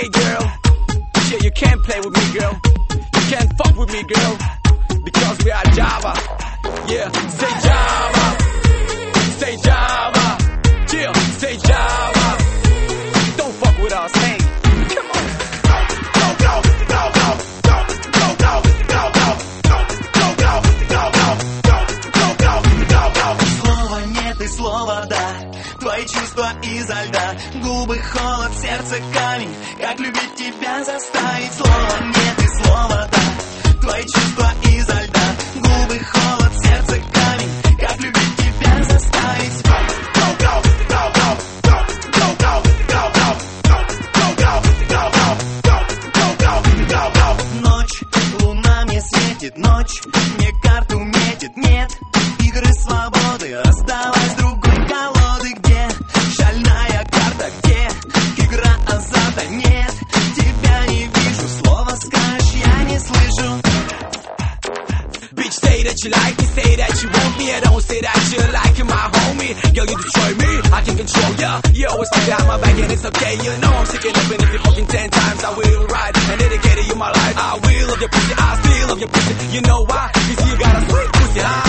hey girl, yeah, you can't play with me, girl. You can't fuck with me, girl, because we are Java. Yeah, say Java, say Java, yeah, say Java. Don't fuck with us, hey. Come on. Go, go, go, go, go, go, go, go, go, go, go, go, go, go, go, go, go. Слова нет и слова да. Твои чувства изо льда, губы холод, сердце камень. Как любить тебя заставить? Слова нет и слова да. Твои чувства изо льда, губы холод, сердце камень. Как любить тебя заставить? Go, go, go, go, go, go, go, go, go, go, go, go, go, go, go, go, go. Ночь, луна мне светит, ночь мне карту метит. Нет игры свободы, оставай с другой колоды. Где шальная карта, где игра азарта? Нет, тебя не вижу, слово скажешь, я не слышу. Bitch, say that you like me, say that you want me. I don't say that you like my homie. Girl, you destroy me, I can control ya. You always talk behind my back and it's okay. You know I'm sick of living if you fucking 10 times. I will ride and dedicate you my life. I will love your pussy, I still love your pussy. You know why? Cause you got a sweet pussy, huh?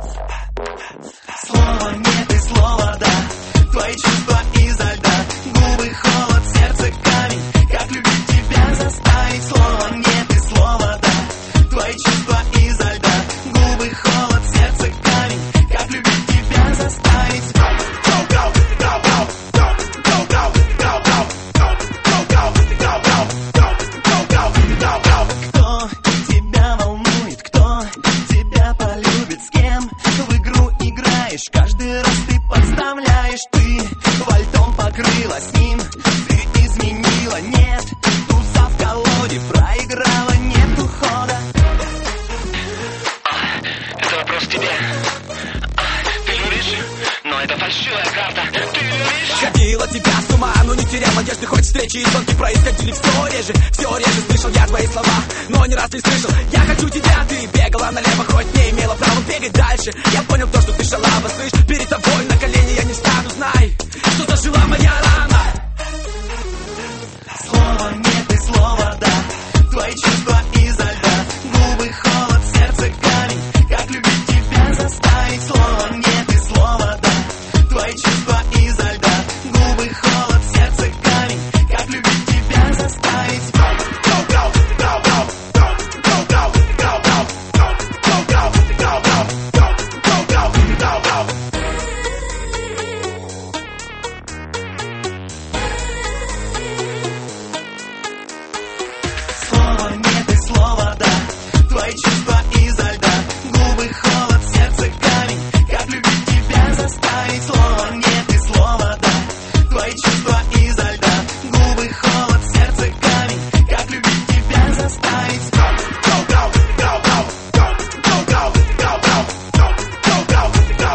Слова нет и слова да. Твои чувства изо льда, губы холод, сердце камень. Как любить тебя заставить? Слова нет и слова да. Твои чувства изо льда, губы холод, сердце камень. Как любить тебя заставить? Go, go, go, go, go, go, go, go, go, go, go, go, go, go, go. Кто тебя волнует, кто тебя полюбит, с кем в игру играешь? Каждый раз ты подставляешь, ты вальтом покрыла с ним, ты изменила, нет, туса в колоде, проиграла, нет ухода. Это вопрос к тебе. Ты любишь? Но это фальшивая карта. Ты любишь? Ходила тебя с ума, но не терял надежды. Хоть встречи и звонки происходили все реже. Слышал я твои слова, но не раз не слышал. Я хочу тебя, ты бегала налево, хоть не имела права бегать дальше. Я понял то, что ты шалава, слышь. Перед тобой на колени я не встану, знай, что зажила моя рана. Слова нет и слова да. Твои чувства изо льда, губы холод, сердце камень. Как любить тебя заставить? Слова нет и слова да. Твои чувства изо льда, губы холод, сердце камень. Как любить тебя заставить? Go, go, go, go, go, go, go, go, go, go, go, go, go, go, go, go. Слова нет и слова да. Твои чувства изо льда, губы холод, сердце камень. Как любить тебя заставить? Слова нет и слова да. Твои чувства изо льда, губы холод, сердце камень. Как любить тебя заставить? Go, go, go, go, go, go, go, go, go, go, go, go, go,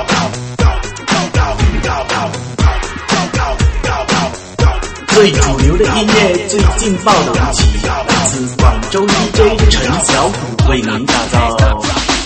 go, go. 最主流的音乐，最劲爆的舞曲，来自广州 DJ 陈小虎为您打造。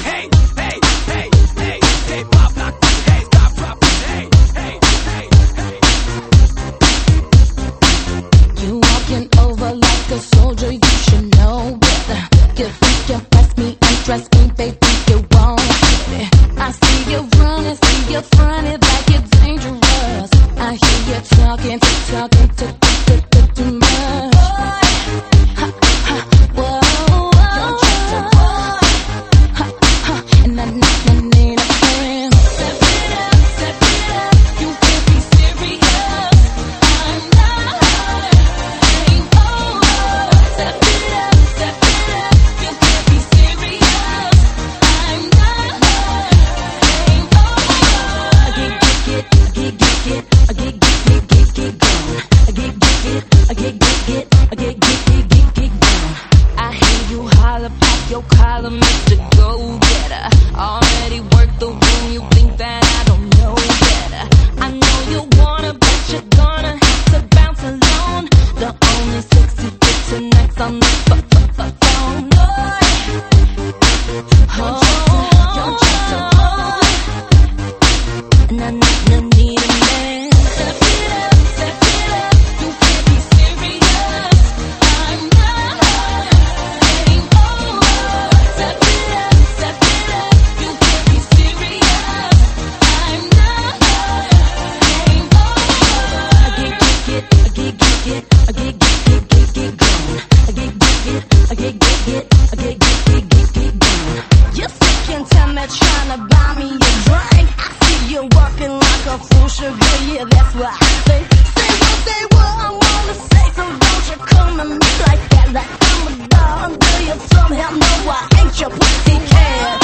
You walking over like a soldier, you should know better. You think you pass me, undress me, baby, you won't get it. I see you running, see you fronting like you're dangerous. I hear you talking too much. Ha, ha, whoa, don't trust a boy. Ha, ha, and I need a friend. Step it up, you can't be serious. I'm not, ain't over. Step it up, you can't be serious. I'm not, ain't over. Get gone. I hear you holler, pop your collar, Mr. Go-Getter. Already worked the room, you think that I don't know better. I know you wanna, but you're gonna have to bounce alone. The only sexy bitch tonight's on the phone. Don't trust a boy. And I need a man. Step it up, you can't be serious. You second time at trying to buy me a drink. I see you walking like a fool, sugar. Yeah, that's why I think. Say what I wanna say, so don't you come at me like that, like I'm a dog under your thumb. Hell no, I ain't your pussycat.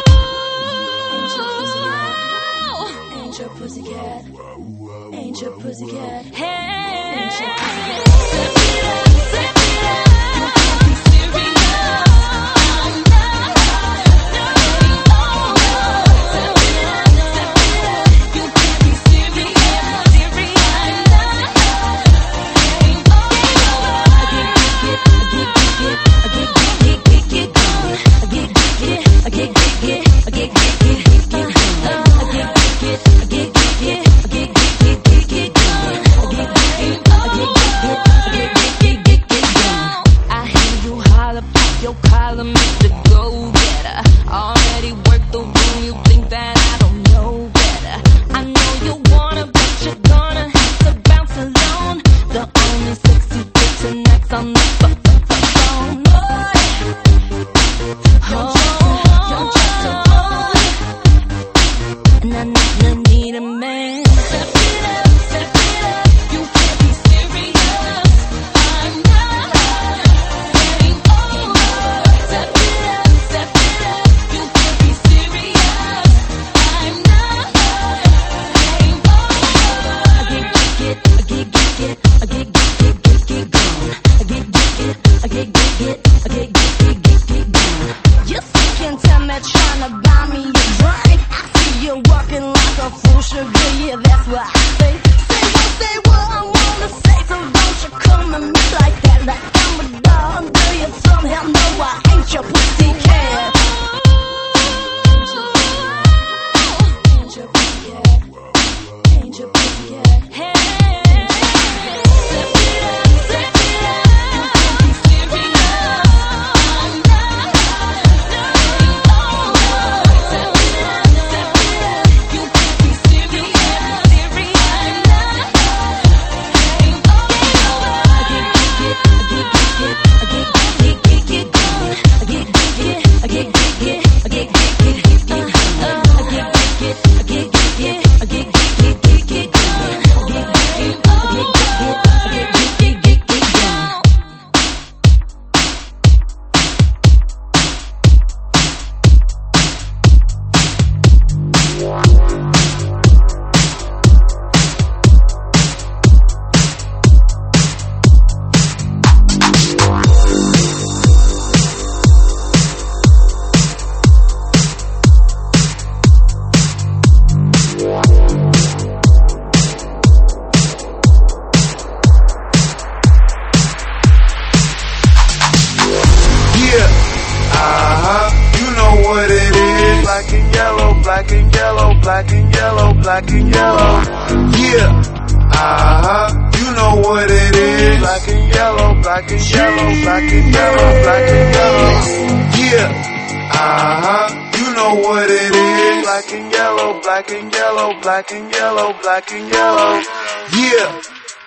Ain't your pussycat. Ain't your pussycat. Hey, ain't your pussycat. Step it up, step it up. You can't be serious. Your column is the go-getter. Already worked the room, you think that I don't know better. I know you wanna, but you're gonna have to bounce alone. The only sexy bitch tonight's on the phone. You're just a boy, and I need a man. Step it up, step it up. You can't be serious. I'm not getting over. Step it up, step it up. You can't be serious. I'm not getting over. I get gone. You second time at trying to buy me a drink. I see you walking like a fool, sugar. Yeah, that's why I think. Say what I wanna say, so don't you come at me like that, like I'm a dog under your thumb. Hell no, I ain't your pussycat. Ain't your pussycat. Ain't your pussycat. Hey, step it up, step it up. You can't be serious. I'm not getting over. Step it up, step it up. You can't be serious. I'm not getting over. I black and yellow, black and yellow. Yeah, you know what it is. Black and yellow, black and yellow, black and yellow, black and yellow. Yeah, you know what it is. Black and yellow, black and yellow, black and yellow, black and yellow. Yeah.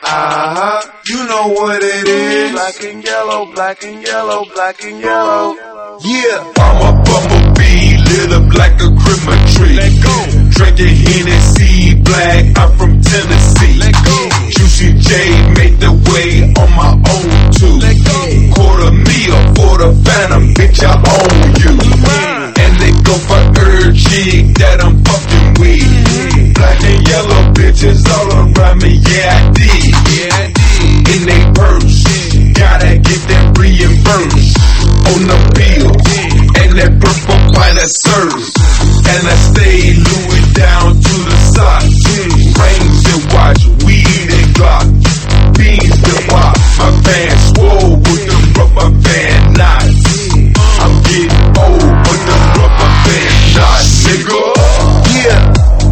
You know what it is. Black and yellow, black and yellow, black and yellow. Yeah. I'm a bumblebee, lit up like a Christmas tree. Let go. Drinking Hennessy, black, I'm from Tennessee. Let go. Juicy J made the way on my own too. Let go. Quarter meal for the Phantom, bitch, I own you. And they go for every chick that I'm fucking with. Black and yellow bitches all around me, yeah I did. In they purse, gotta get that reimbursed on the bill, and that purple pie that serves. And I stay Louis down to the socks. Rings and watch, weed and Glock, beans and wop. My pants swole with the rubber band knots. I'm getting old with the rubber band knots, nigga. Yeah,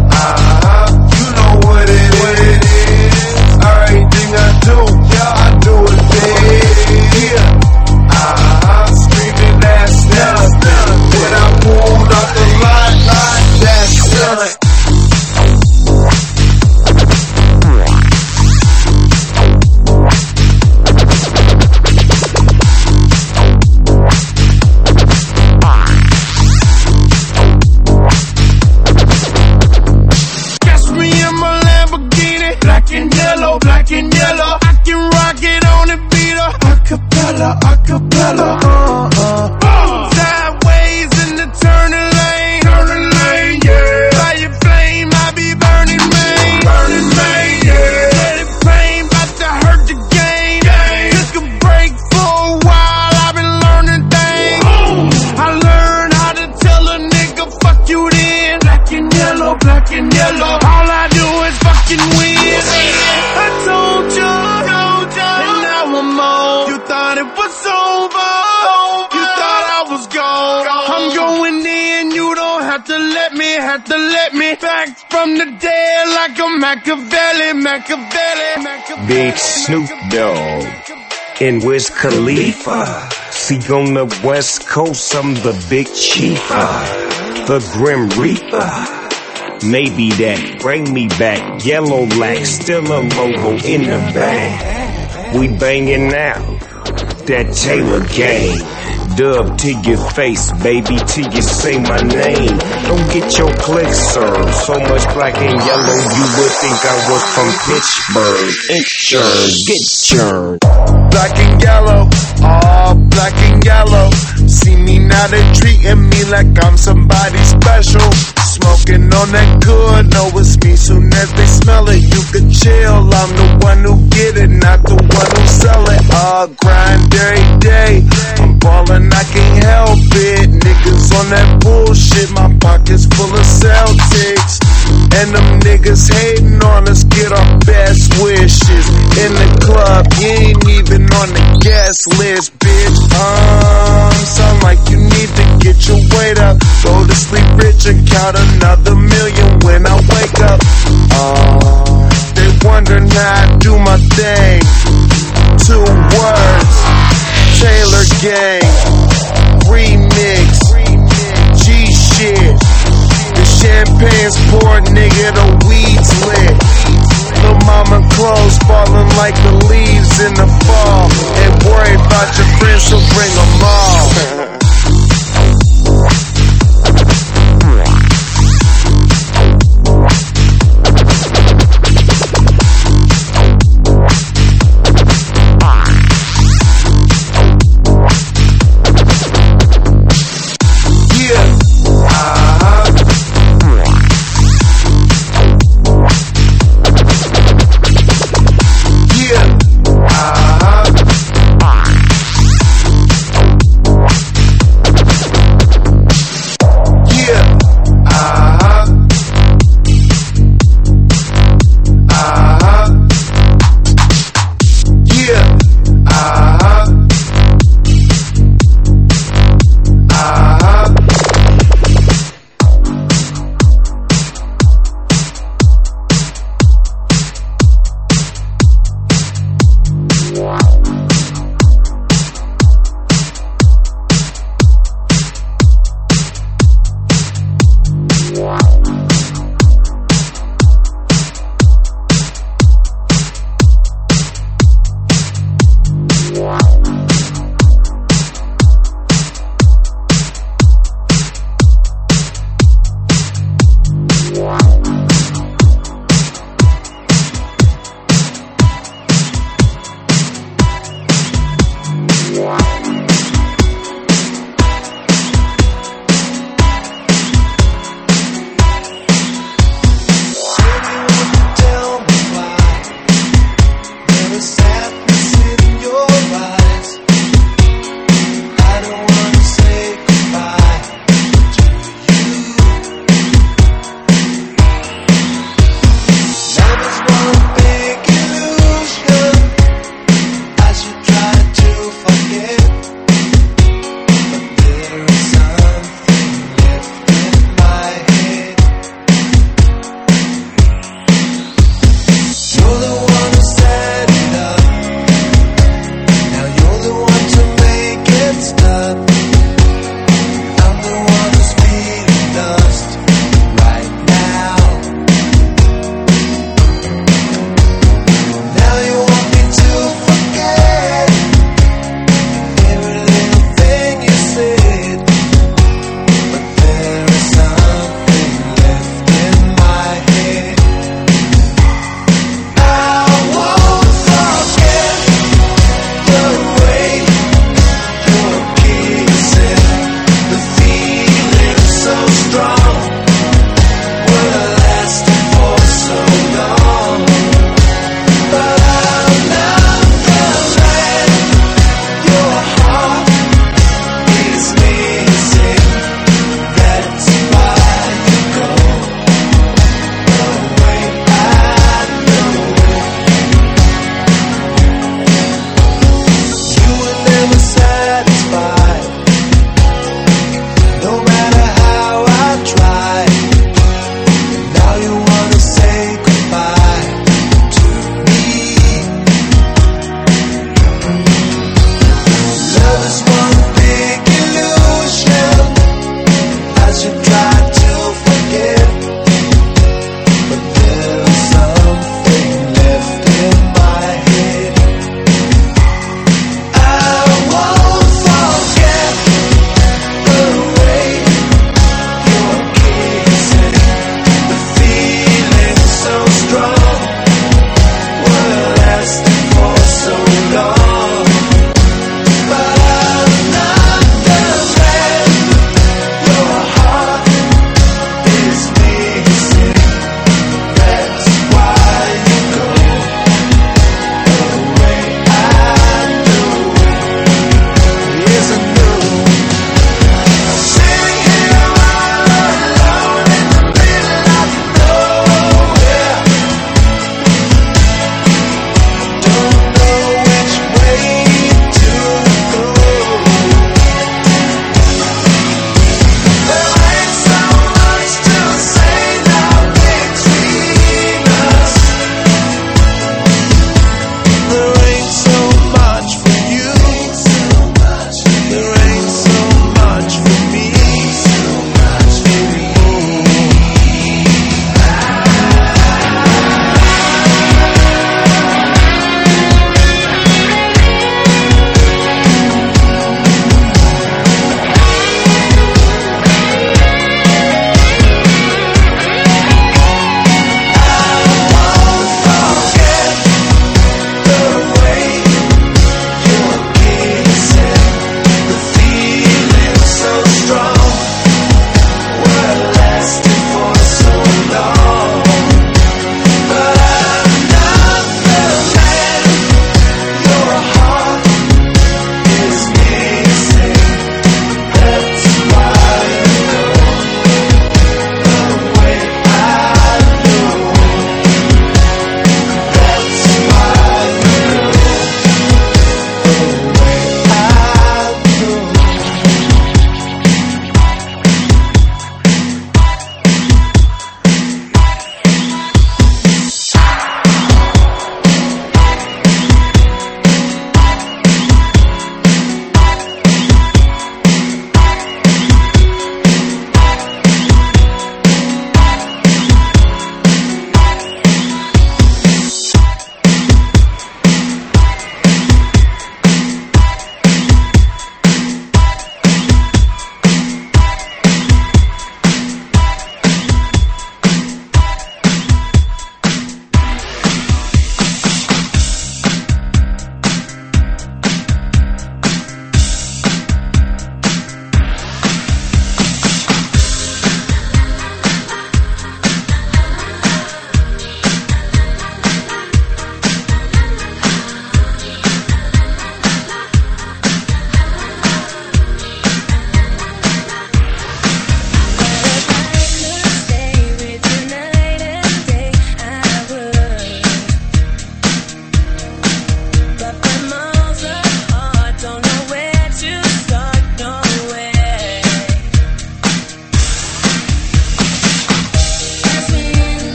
you know what it is. Everything I do, I do it big. Yeah, screaming ass now. When I pulled out the acapella. Sideways in the turning lane, yeah. Fire flame, I be burning main, yeah. Let it flame, about to hurt the game. Took a break for a while, I've been learning things. I learned how to tell a nigga fuck you then. Black and yellow, black and yellow. All I do is fucking win. I told you, and now I'm on. You thought it was over, you thought I was gone. I'm going in, you don't have to let me back from the dead like a Machiavelli. Big Snoop Dogg and Wiz Khalifa. See, on the West Coast, I'm the big chief, the Grim Reaper. Maybe that, bring me back. Yellow lack, still a logo in the bag. We banging now, that Taylor gang. Dub to your face, baby, till you say my name. Don't get your clicks served. So much black and yellow, you would think I was from Pittsburgh. Insurance, get churned. Black and yellow, all black and yellow. See me now, they treating me like I'm somebody special. Smoking on that good, know it's me. Soon as they smell it, you can chill. I'm the one who get it, not the one who sell it. Grind every day. I'm ballin', I can't help it. Niggas on that bullshit, my pockets full of Celtics. And them niggas hating on us, get our best wishes. In the club, you ain't even on the guest list, bitch. Sound like you need to get your weight up. Go to sleep rich and count another million when I wake up. They wondering how I do my thing. 2 words, Taylor Gang, remix, G-shit. The champagne's poured, nigga, the weed's lit. Lil' mama clothes falling like the leaves in the fall. Ain't worried about your friends, so bring them all.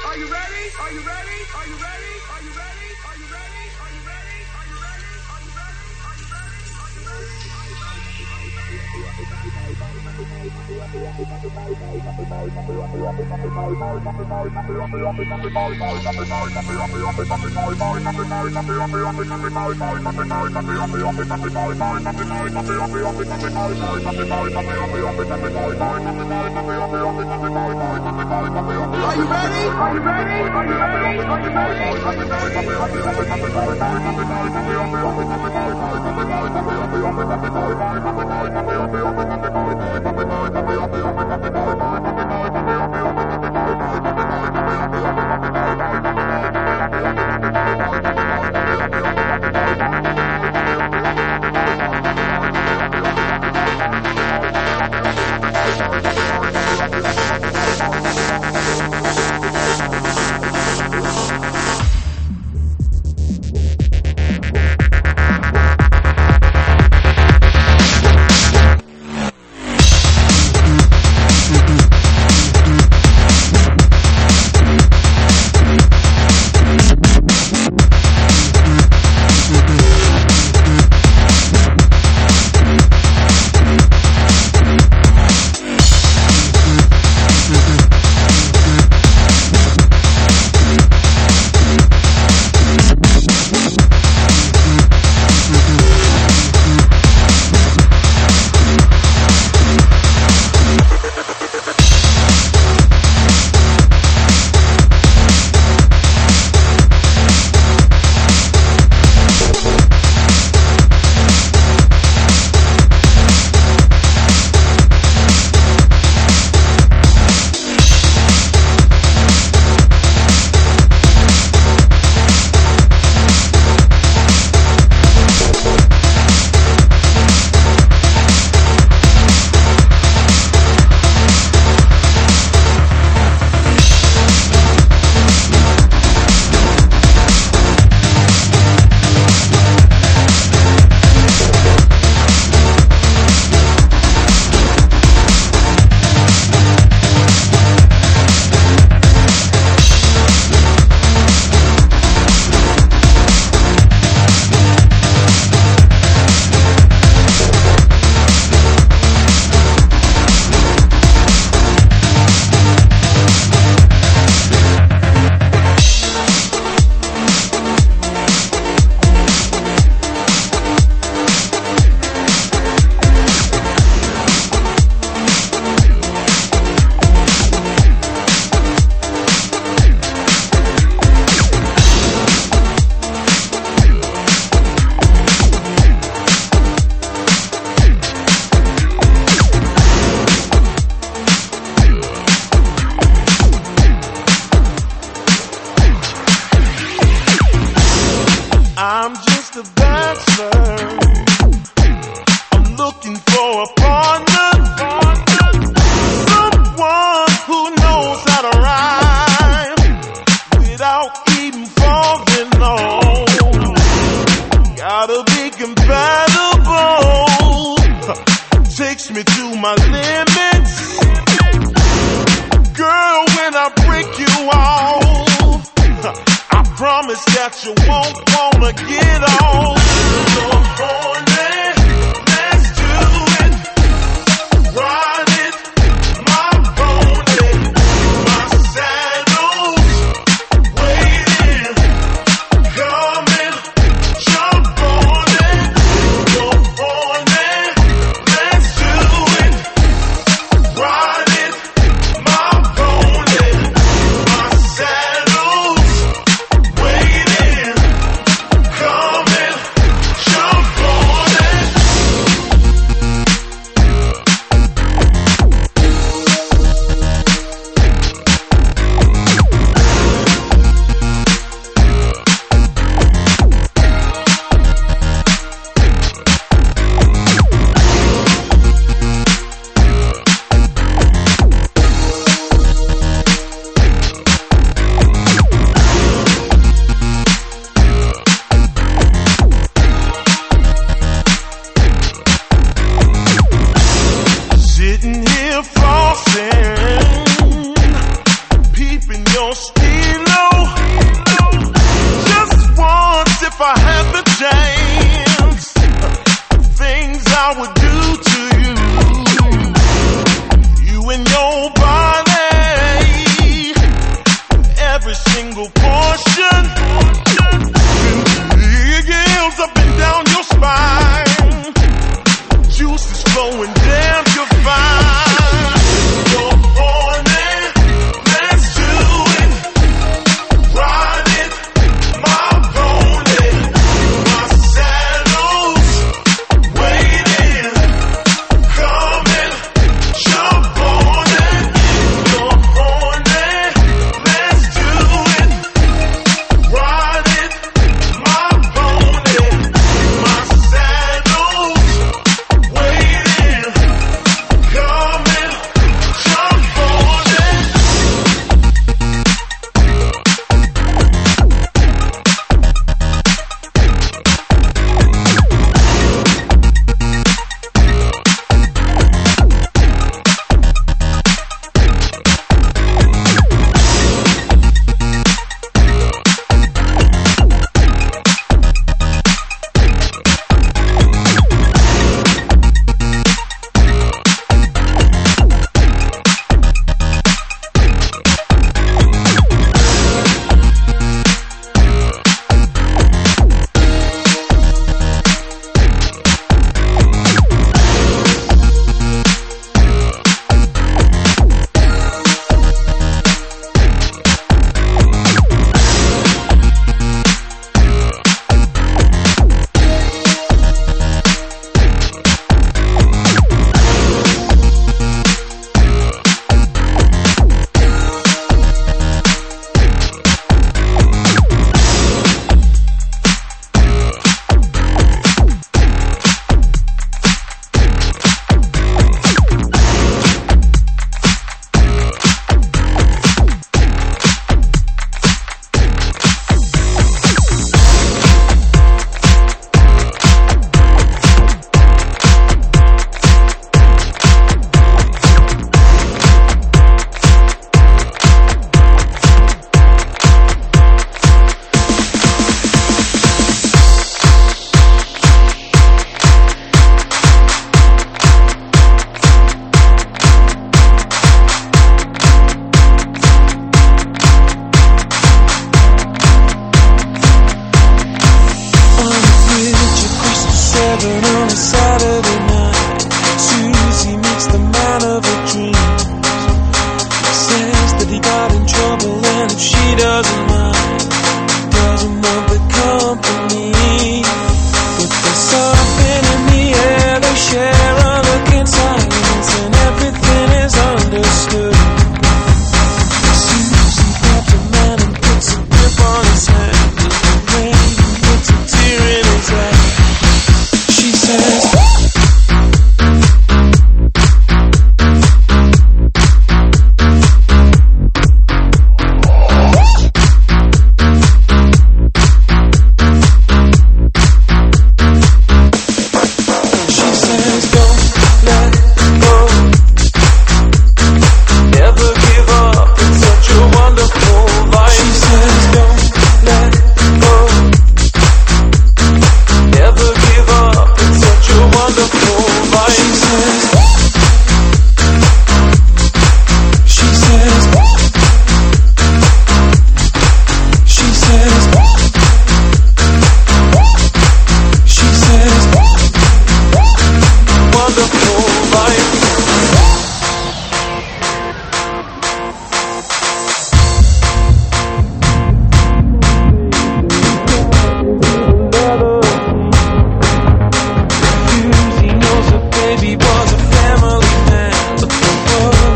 Sitting here flossing, peeping your steel.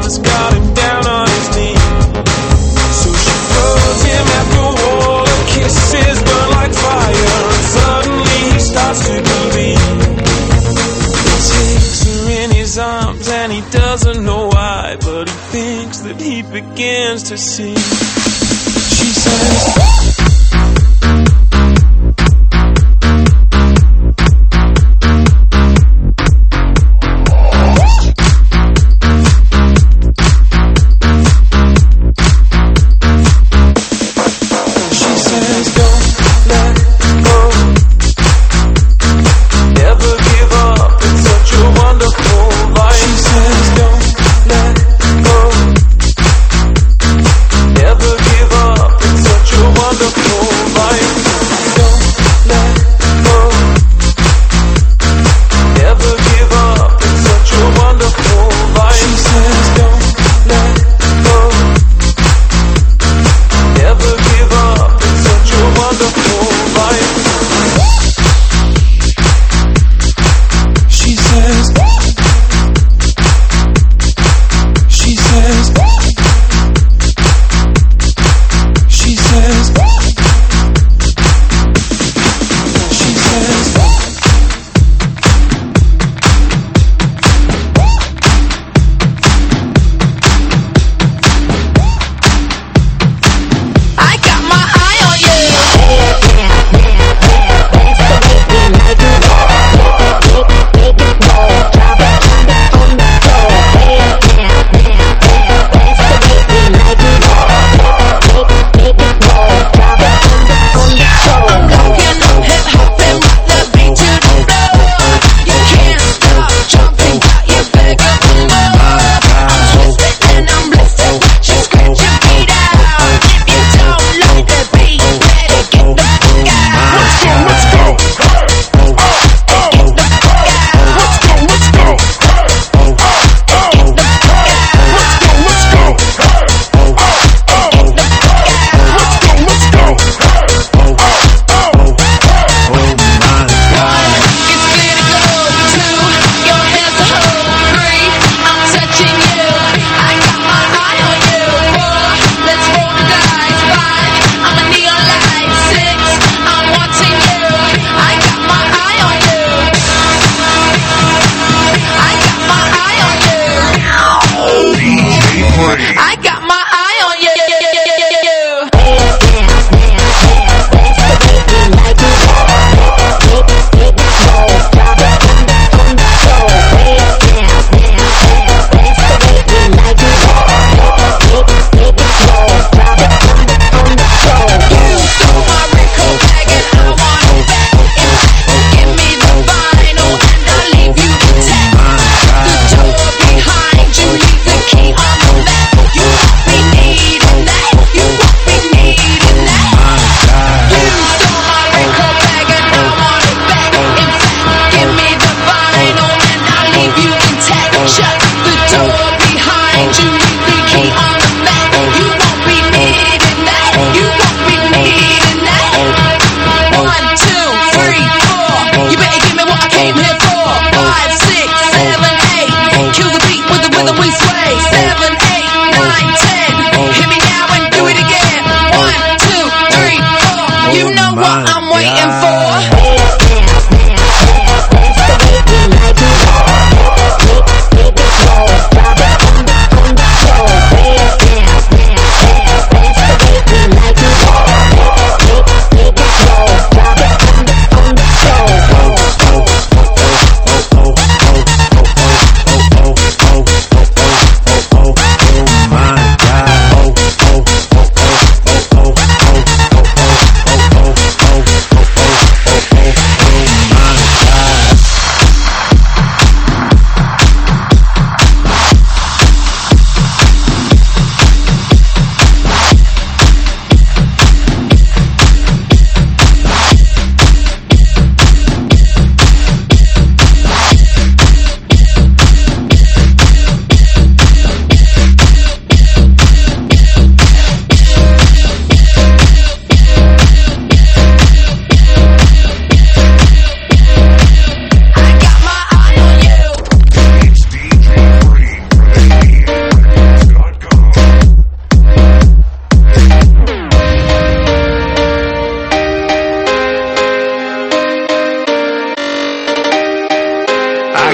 has got him down on his knees. So she throws him at the wall, her kisses burn like fire, and suddenly he starts to believe. He takes her in his arms and he doesn't know why, but he thinks that he begins to see. She says, Never give up, it's such a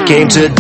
came to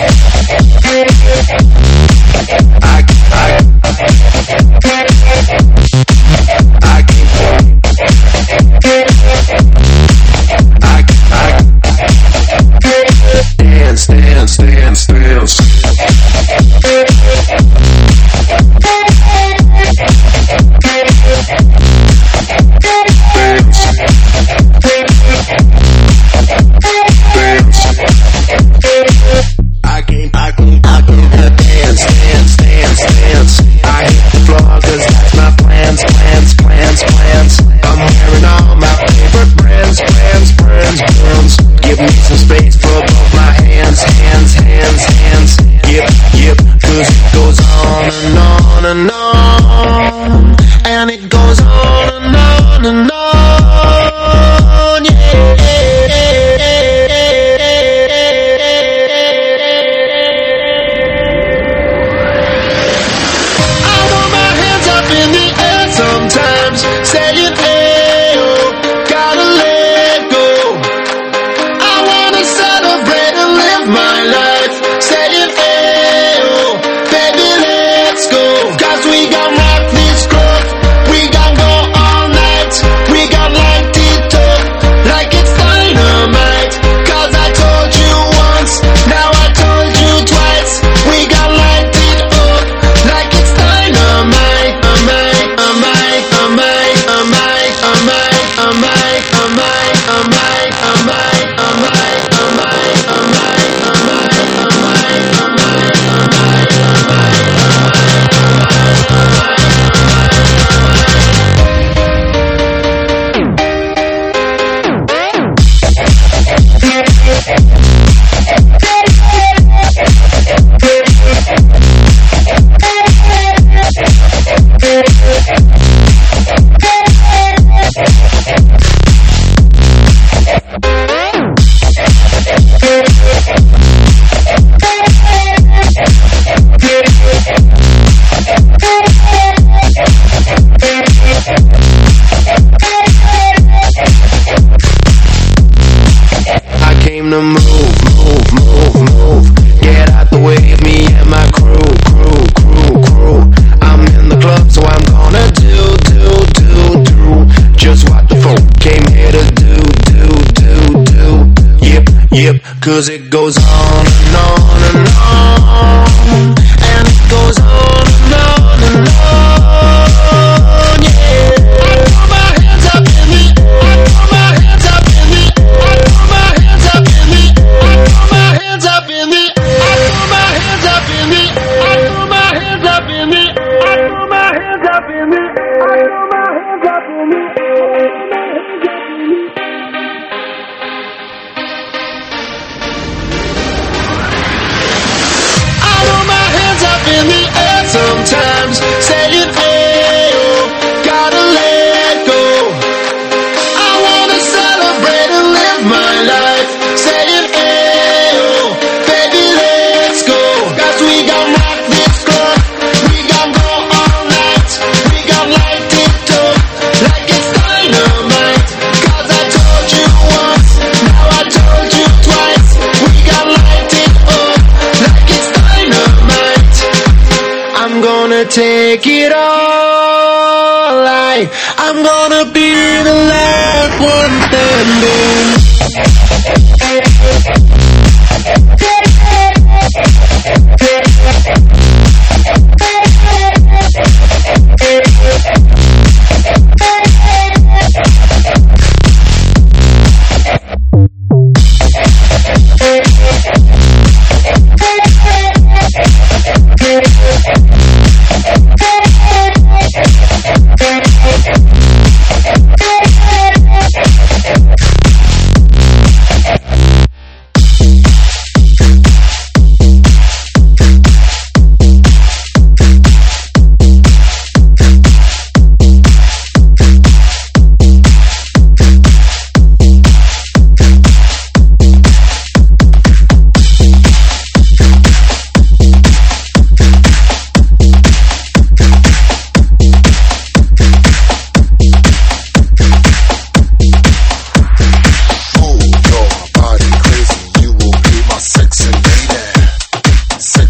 cause it goes on and on and on, and it goes on and on and on, yeah. I throw my hands up in the, I throw my hands up in the, I throw my hands up in the, I throw my hands up in the, I throw my hands up in the, I throw my hands up in the, I throw my hands up in the, I throw my hands up in the. In the air sometimes, saying, hey, oh, gotta let go. I wanna celebrate and live my life, saying, hey, oh, baby, let's go. Cause we gon' rock this club, we gon' go all night, we gon' light it up like it's dynamite. Cause I told you once, now I told you twice, we gon' light it up like it's dynamite. I'm gonna take it all, I'm gonna be the last one standing.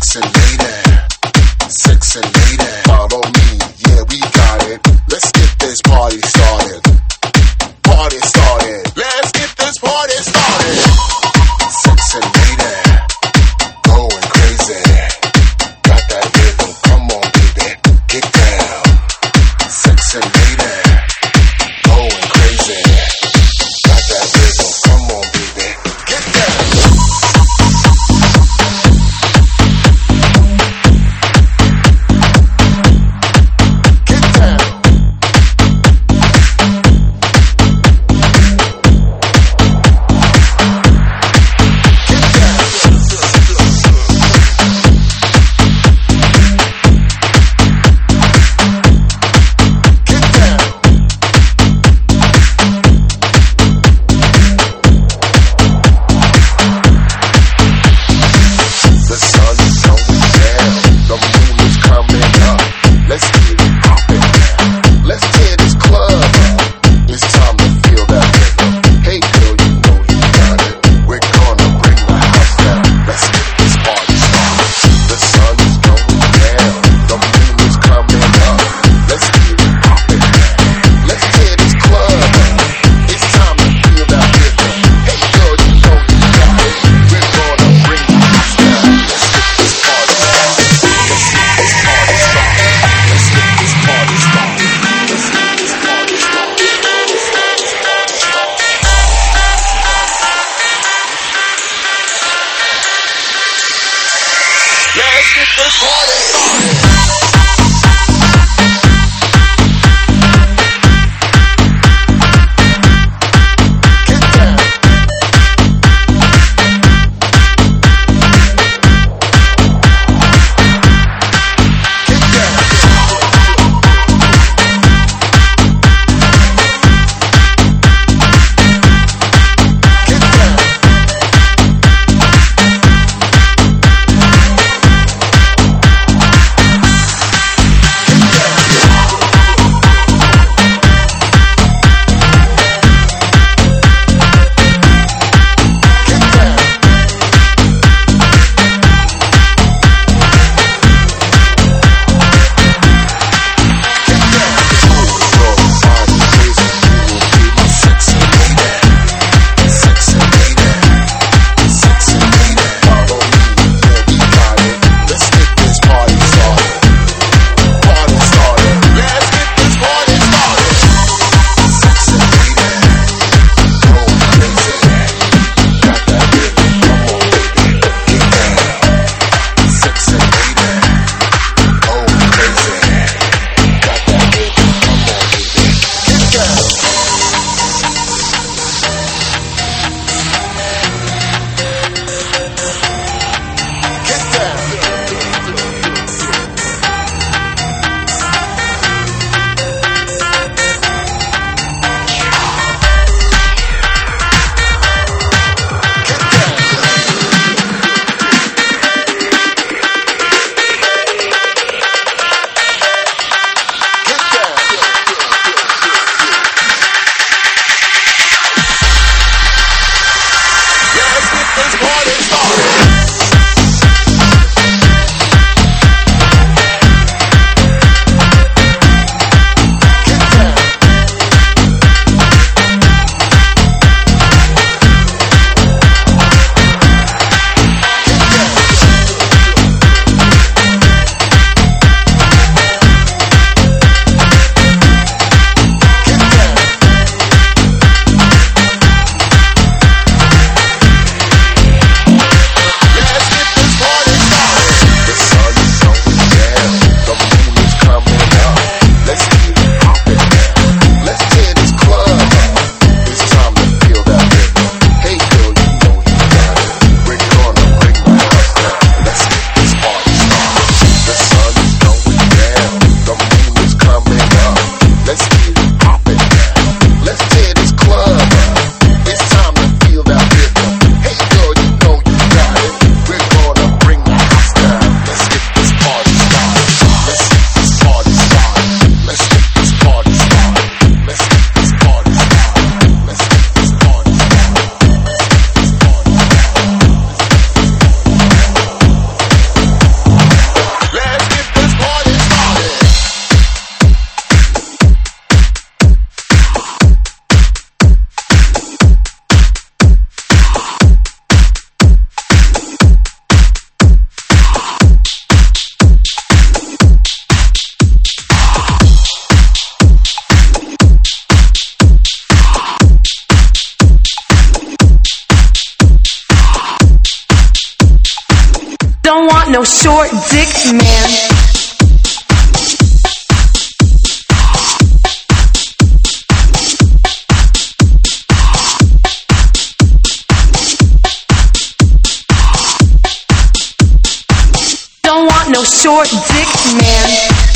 Sexy lady, sexy lady, follow me, yeah we got it. Let's get this party started. Party started. Let's get this party started. Sexy lady, going crazy. Got that rhythm, come on baby, get down. Sexy lady, going crazy. Got that rhythm, come on baby, get down. no short dick man. Don't want no short dick man.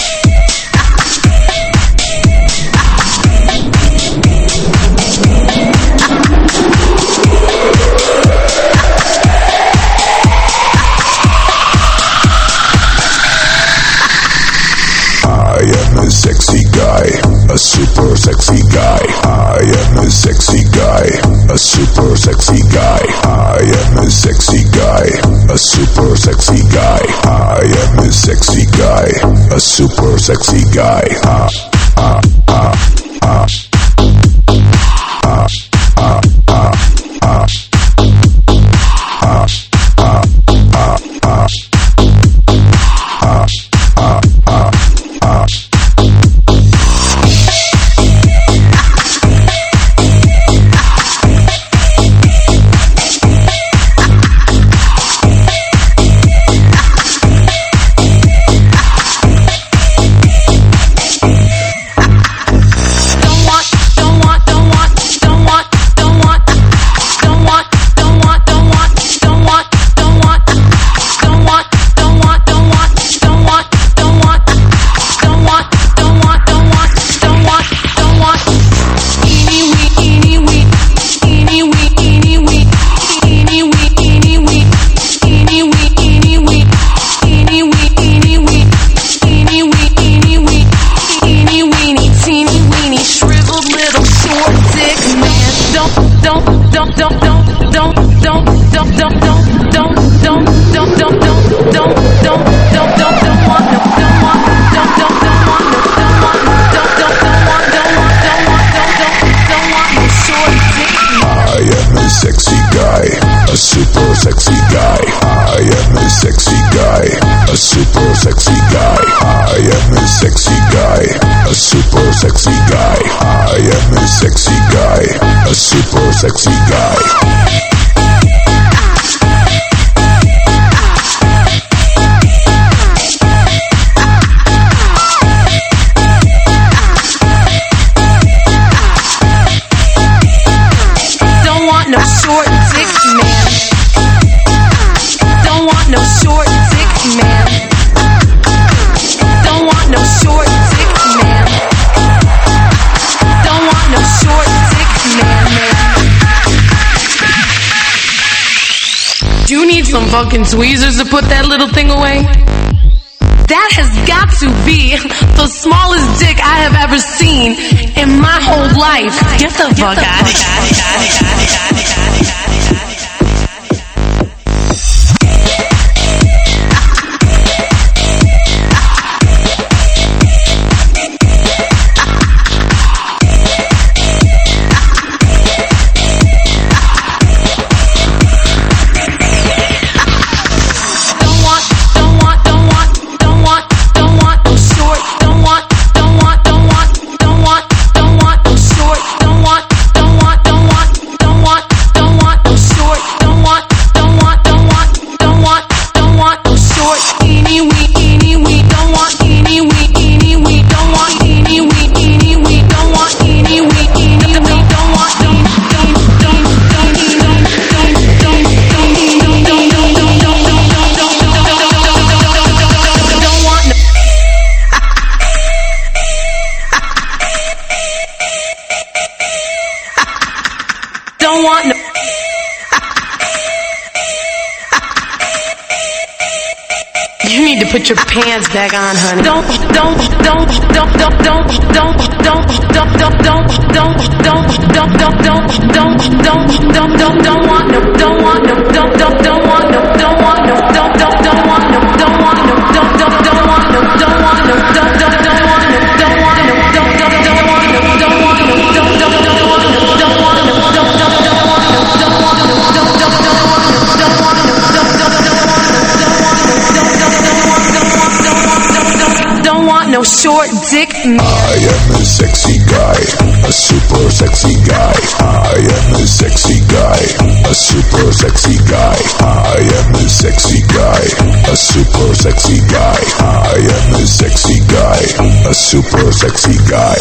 Sexy guy, a super sexy guy. I am a sexy guy, a super sexy guy. I am a sexy guy, a super sexy guy. I am a sexy guy, a super sexy guy. Sexy guy. Don't want no short dick man. Don't want no short dick man. Don't want no short dick man. Don't want no short dick man. You need some fucking tweezers to put that little thing away? That has got to be the smallest dick I have ever seen in my whole life. Get the fuck out of here. You need to put your pants back on, honey. Don't want want no short dick man. I am a sexy guy, a super sexy guy. I am a sexy guy, a super sexy guy. I am a sexy guy, a super sexy guy. I am a sexy guy, a super sexy guy.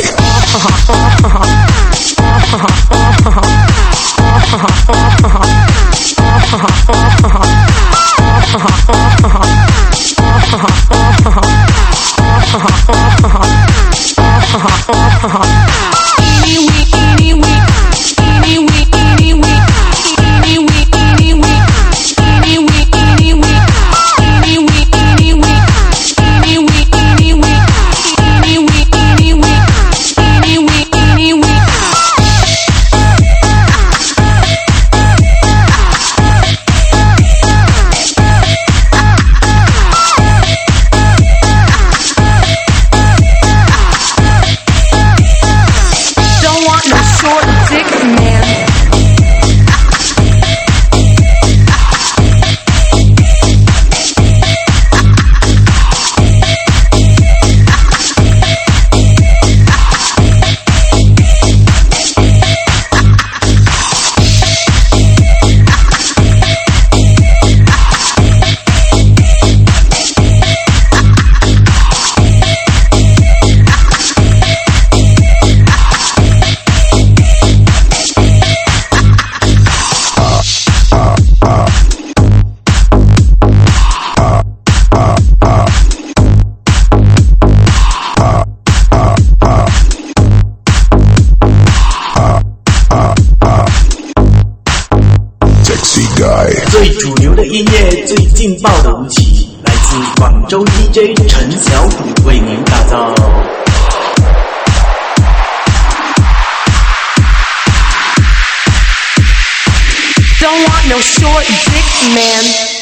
最主流的音乐，最劲爆的舞曲，来自广州 DJ 陈小虎为您打造。 Don't want no short dick man.